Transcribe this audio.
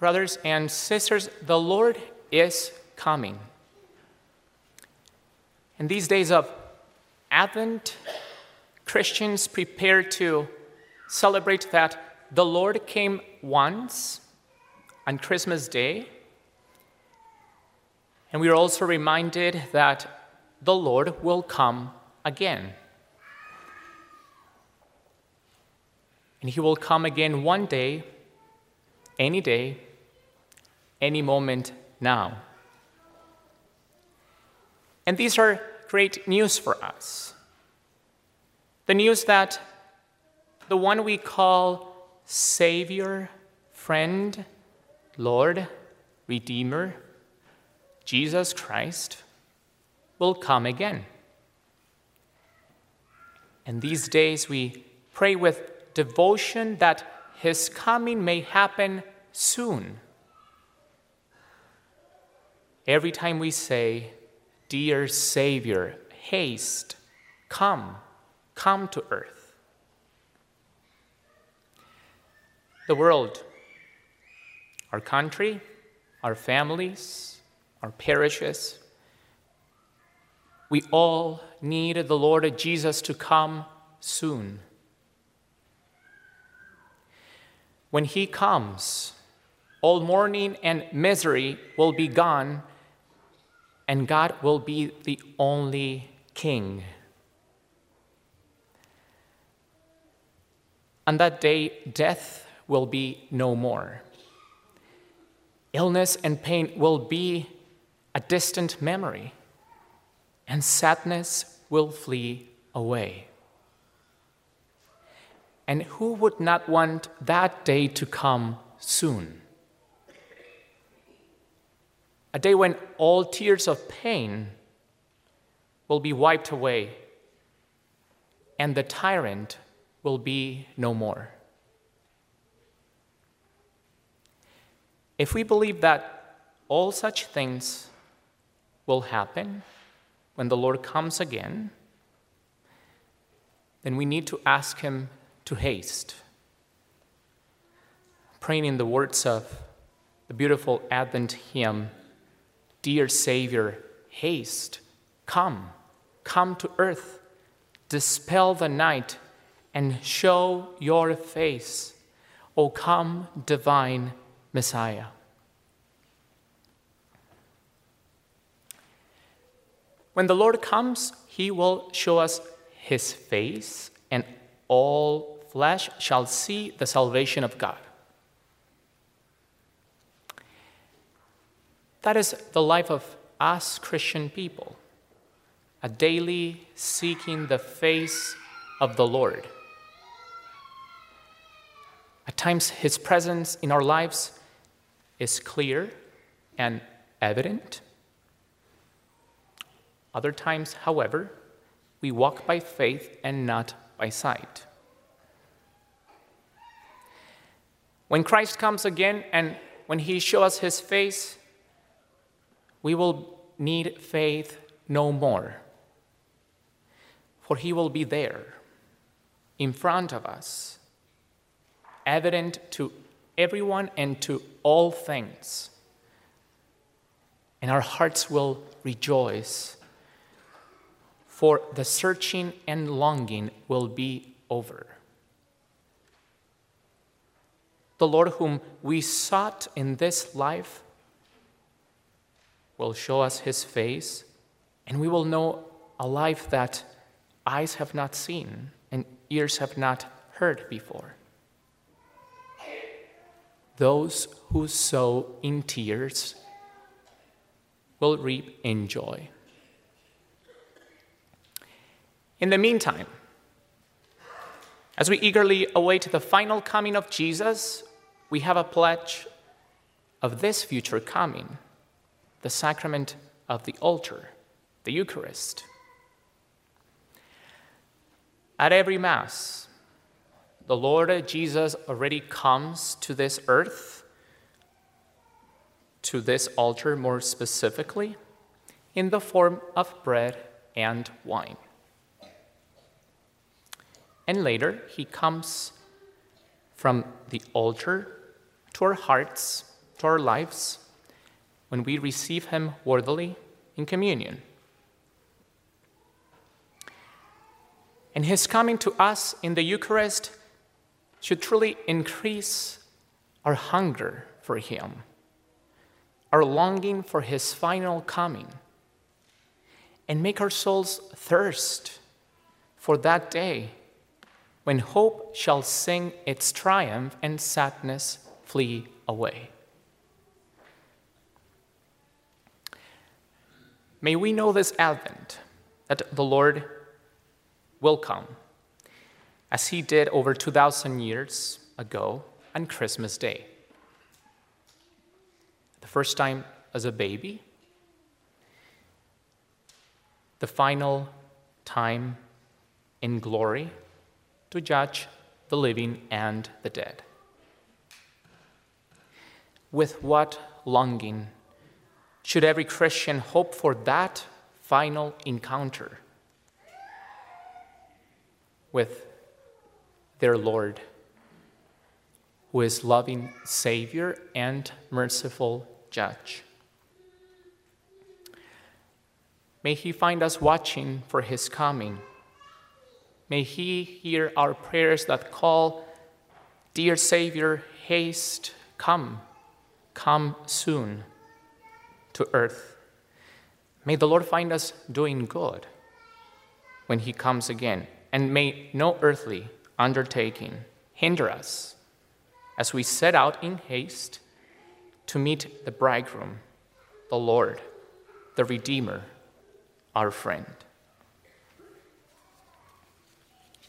Brothers and sisters, the Lord is coming. In these days of Advent, Christians prepare to celebrate that the Lord came once on Christmas Day, and we are also reminded that the Lord will come again. And he will come again one day, any moment now. And these are great news for us. The news that the one we call Savior, friend, Lord, Redeemer, Jesus Christ, will come again. And these days we pray with devotion that his coming may happen soon. Every time we say, "Dear Savior, haste, come to earth." The world, our country, our families, our parishes, we all need the Lord Jesus to come soon. When he comes, all mourning and misery will be gone, and God will be the only King. On that day, death will be no more. Illness and pain will be a distant memory, and sadness will flee away. And who would not want that day to come soon? A day when all tears of pain will be wiped away, and the tyrant will be no more. If we believe that all such things will happen when the Lord comes again, then we need to ask him to haste. Praying in the words of the beautiful Advent hymn, "Dear Savior, haste, come to earth, dispel the night, and show your face. O come, divine Messiah." When the Lord comes, he will show us his face, and all flesh shall see the salvation of God. That is the life of us Christian people, a daily seeking the face of the Lord. At times, his presence in our lives is clear and evident. Other times, however, we walk by faith and not by sight. When Christ comes again and when he shows us his face, we will need faith no more, for he will be there in front of us, evident to everyone and to all things. And our hearts will rejoice, for the searching and longing will be over. The Lord whom we sought in this life will show us his face, and we will know a life that eyes have not seen and ears have not heard before. Those who sow in tears will reap in joy. In the meantime, as we eagerly await the final coming of Jesus, we have a pledge of this future coming, the sacrament of the altar, the Eucharist. At every Mass, the Lord Jesus already comes to this earth, to this altar more specifically, in the form of bread and wine. And later, he comes from the altar to our hearts to our lives when we receive him worthily in communion. And his coming to us in the Eucharist should truly increase our hunger for him, our longing for his final coming, and make our souls thirst for that day when hope shall sing its triumph and sadness flee away. May we know this Advent that the Lord will come, as he did over 2,000 years ago on Christmas Day. The first time as a baby, the final time in glory to judge the living and the dead. With what longing should every Christian hope for that final encounter with their Lord, who is loving Savior and merciful Judge. May he find us watching for his coming. May he hear our prayers that call, "Dear Savior, haste, come soon to earth." May the Lord find us doing good when he comes again, and may no earthly undertaking hinder us as we set out in haste to meet the bridegroom, the Lord, the Redeemer, our friend.